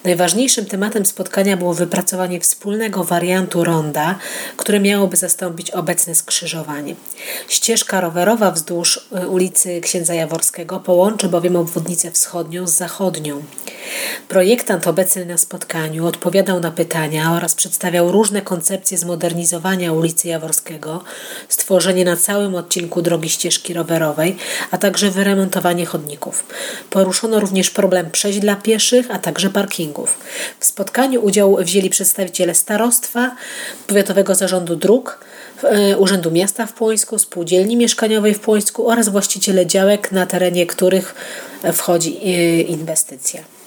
Najważniejszym tematem spotkania było wypracowanie wspólnego wariantu ronda, które miałoby zastąpić obecne skrzyżowanie. Ścieżka rowerowa wzdłuż ulicy Księdza Jaworskiego połączy bowiem obwodnicę wschodnią z zachodnią. Projektant obecny na spotkaniu odpowiadał na pytania oraz przedstawiał różne koncepcje zmodernizowania ulicy Jaworskiego, stworzenie na całym odcinku drogi ścieżki rowerowej, a także wyremontowanie chodników. Poruszono również problem przejść dla pieszych, a także parkingów. W spotkaniu udział wzięli przedstawiciele starostwa, Powiatowego Zarządu Dróg, Urzędu Miasta w Płońsku, Spółdzielni Mieszkaniowej w Płońsku oraz właściciele działek, na terenie których wchodzi inwestycja.